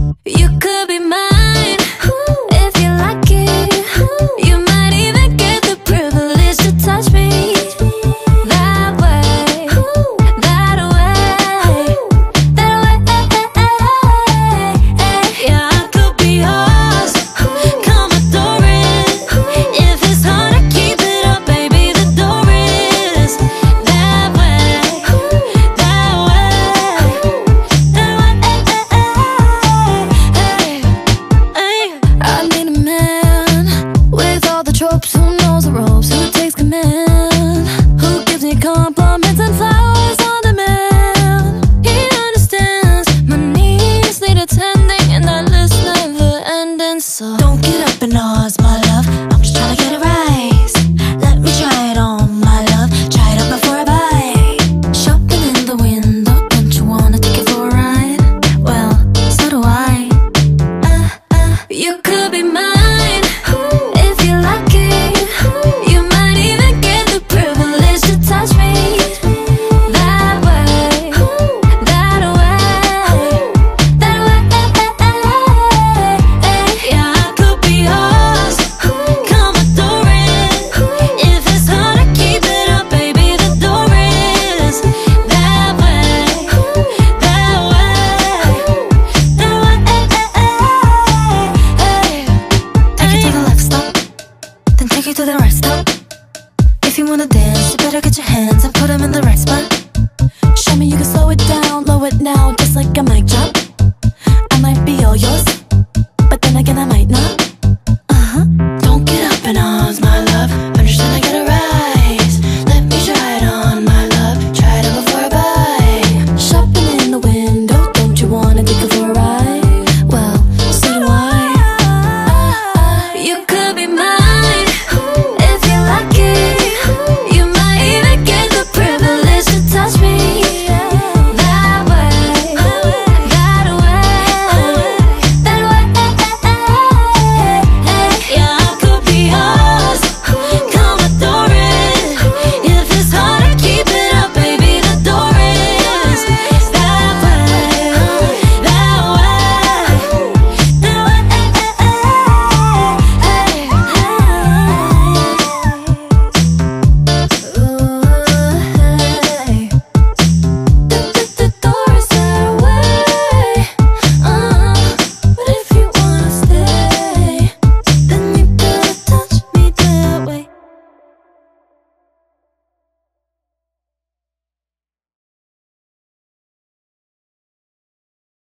You could be mine if you like it. You might even get the privilege to touch me that way, that way, that way. Yeah, I could be yours. Come adore it. If it's hard to keep it up, baby, the door is that way, that way, that way. I need a man with all the tropes, who knows the ropes, who takes command, who gives me compliments and flowers on demand. He understands my needs need attending, and that list never ending. So don't get up in arms, my love. I'm just trying to get it right. Let me try it on, my love. Try it on before I buy. Shopping in the window, don't you wanna take it for a ride? Well, so do I. You could be mine if you like it. You might even get the privilege to touch me that way, that way, that way. Yeah, I could be yours. Come adore it. If it's hard to keep it up, baby, the door is that way, that way, that way. Take a left stop, then take you to the right stop. If you wanna dance, you better get your hands and put them in the right spot. Show me you can slow it down, low it now, just like a mic drop. I might be all yours, but then again I might not. Don't get up in arms, my love. I'm just trying to get it right. Let me try it on, my love. Try it on before I buy. Shopping in the window, don't you wanna take it for a ride?